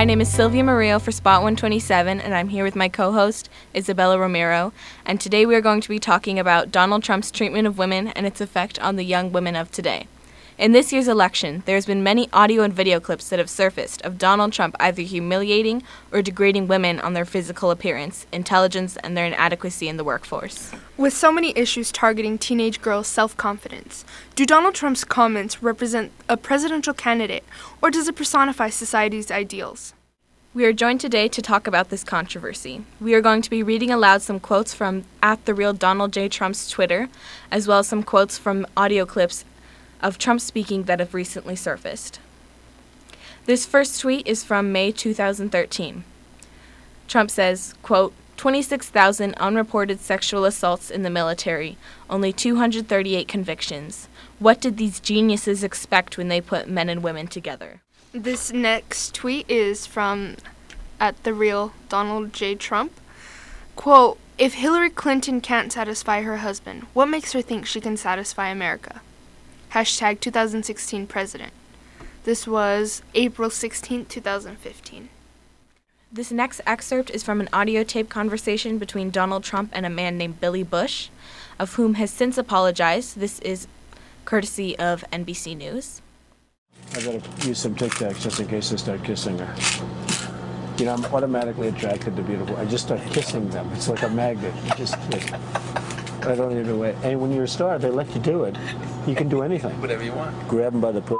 My name is Sylvia Murillo for Spot 127, and I'm here with my co-host, Isabella Romero, and today we are going to be talking about Donald Trump's treatment of women and its effect on the young women of today. In this year's election, there has been many audio and video clips that have surfaced of Donald Trump either humiliating or degrading women on their physical appearance, intelligence, and their inadequacy in the workforce. With so many issues targeting teenage girls' self-confidence, do Donald Trump's comments represent a presidential candidate, or does it personify society's ideals? We are joined today to talk about this controversy. We are going to be reading aloud some quotes from @TheRealDonaldJTrump's Twitter, as well as some quotes from audio clips of Trump speaking that have recently surfaced. This first tweet is from May 2013. Trump says, quote, 26,000 unreported sexual assaults in the military, only 238 convictions. What did these geniuses expect when they put men and women together? This next tweet is from @TheRealDonaldJTrump. Quote, if Hillary Clinton can't satisfy her husband, what makes her think she can satisfy America? Hashtag 2016 president. This was April 16, 2015. This next excerpt is from an audio tape conversation between Donald Trump and a man named Billy Bush, of whom has since apologized. This is courtesy of NBC News. I gotta use some Tic Tacs just in case I start kissing her. You know, I'm automatically attracted to beautiful. I just start kissing them. It's like a magnet. You just kiss. I don't even know it. And when you're a star, they let you do it. You can do anything. Whatever you want. Grab them by the pussy.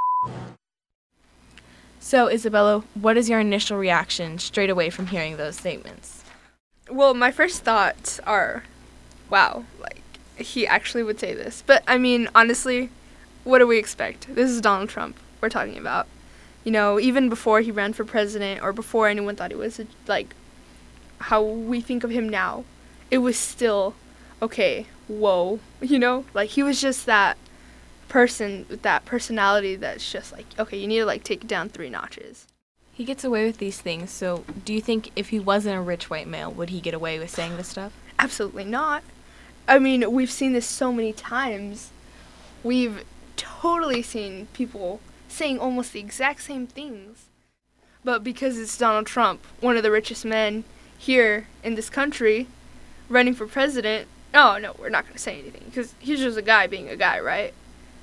So, Isabella, what is your initial reaction straight away from hearing those statements? Well, my first thoughts are, wow, like, he actually would say this. But, I mean, honestly, what do we expect? This is Donald Trump we're talking about. You know, even before he ran for president or before anyone thought he was, like, how we think of him now, it was still, okay, whoa, you know? Like, he was just that person with that personality that's just like, okay, you need to, like, take it down 3 notches. He gets away with these things, so do you think if he wasn't a rich white male, would he get away with saying this stuff? Absolutely not. I mean, we've seen this so many times. We've totally seen people saying almost the exact same things. But because it's Donald Trump, one of the richest men here in this country, running for president, oh, no, we're not going to say anything, because he's just a guy being a guy, right?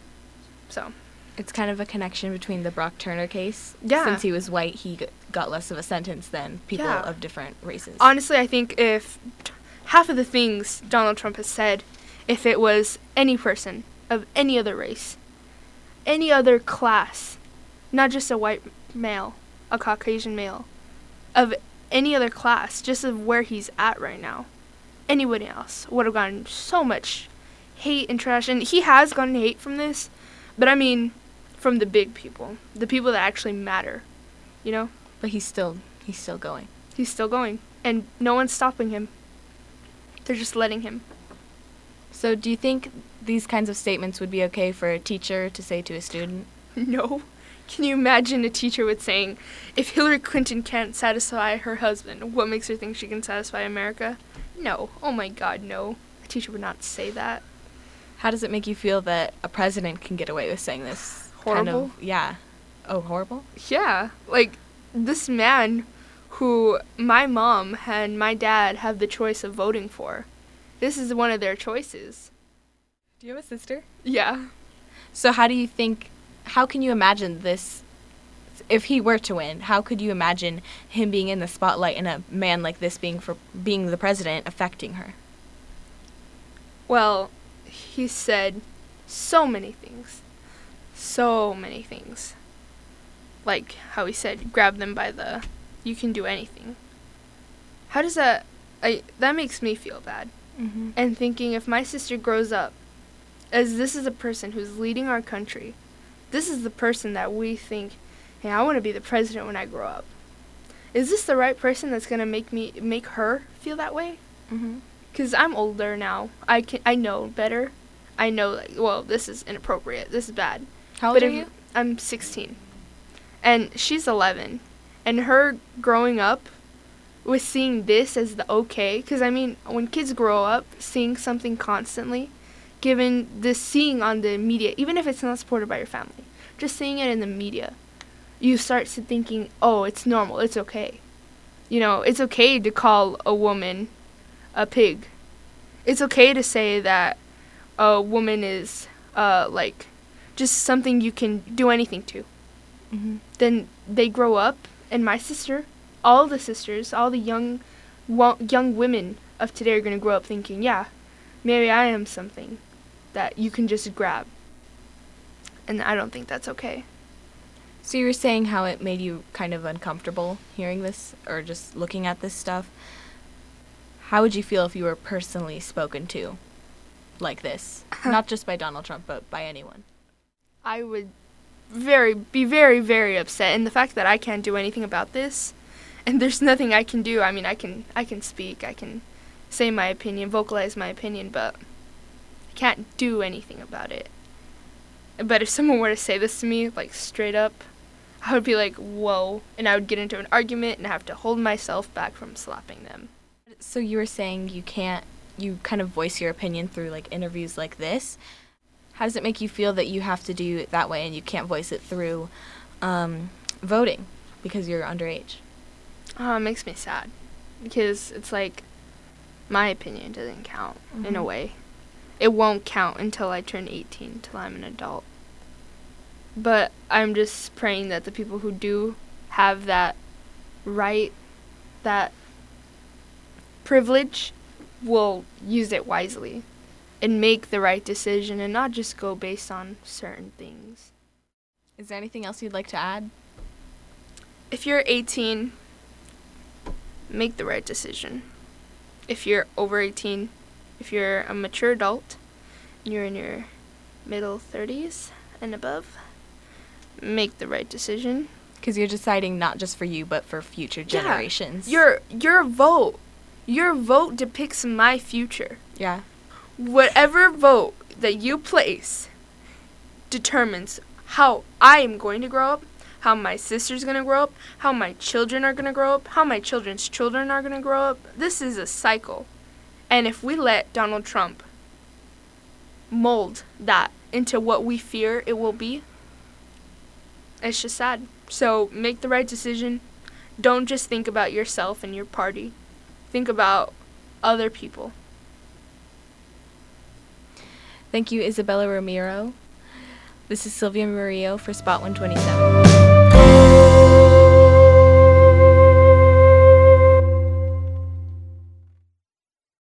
So it's kind of a connection between the Brock Turner case. Yeah. Since he was white, he got less of a sentence than people of different races. Honestly, I think if half of the things Donald Trump has said, if it was any person of any other race, any other class, not just a white male, a Caucasian male, of any other class, just of where he's at right now, anybody else would have gotten so much hate and trash. And he has gotten hate from this, but I mean, from the big people, the people that actually matter, you know? But he's still going. He's still going, and no one's stopping him. They're just letting him. So do you think these kinds of statements would be okay for a teacher to say to a student? No. Can you imagine a teacher with saying, if Hillary Clinton can't satisfy her husband, what makes her think she can satisfy America? No. Oh my God, no. A teacher would not say that. How does it make you feel that a president can get away with saying this? Horrible? Yeah. Oh, horrible? Yeah. Like, this man who my mom and my dad have the choice of voting for, this is one of their choices. Do you have a sister? Yeah. So how can you imagine this, if he were to win, how could you imagine him being in the spotlight and a man like this being the president affecting her? Well, he said so many things. So many things. Like how he said, grab them by the, you can do anything. How does that makes me feel bad. Mm-hmm. And thinking, if my sister grows up as this is a person who's leading our country, this is the person that we think, hey, I want to be the president when I grow up. Is this the right person that's going to make her feel that way? Mm-hmm. Because I'm older now. I know better. I know, like, well, this is inappropriate. This is bad. How old are you? I'm 16. And she's 11. And her growing up with seeing this as the okay, because, I mean, when kids grow up, seeing something constantly, given this seeing on the media, even if it's not supported by your family, just seeing it in the media, you start to thinking, oh, it's normal, it's okay. It's okay to call a woman a pig. It's okay to say that a woman is, just something you can do anything to. Mm-hmm. Then they grow up, and my sister, all the sisters, all the young women of today are going to grow up thinking, yeah, maybe I am something that you can just grab. And I don't think that's okay. So you were saying how it made you kind of uncomfortable hearing this or just looking at this stuff. How would you feel if you were personally spoken to like this? Not just by Donald Trump, but by anyone. I would be very, very upset. And the fact that I can't do anything about this, and there's nothing I can do. I mean, I can speak, I can say my opinion, vocalize my opinion, but I can't do anything about it. But if someone were to say this to me, like, straight up, I would be like, whoa, and I would get into an argument and have to hold myself back from slapping them. So you were saying you kind of voice your opinion through, like, interviews like this. How does it make you feel that you have to do it that way and you can't voice it through voting because you're underage? It makes me sad because it's like my opinion doesn't count in a way. It won't count until I turn 18, until I'm an adult. But I'm just praying that the people who do have that right, that privilege, will use it wisely and make the right decision and not just go based on certain things. Is there anything else you'd like to add? If you're 18, make the right decision. If you're over 18, if you're a mature adult, and you're in your middle 30s and above, make the right decision. Because you're deciding not just for you, but for future generations. Your vote depicts my future. Yeah. Whatever vote that you place determines how I am going to grow up, how my sister's going to grow up, how my children are going to grow up, how my children's children are going to grow up. This is a cycle. And if we let Donald Trump mold that into what we fear it will be, it's just sad. So make the right decision. Don't just think about yourself and your party. Think about other people. Thank you, Isabella Ramiro. This is Sylvia Murillo for Spot 127.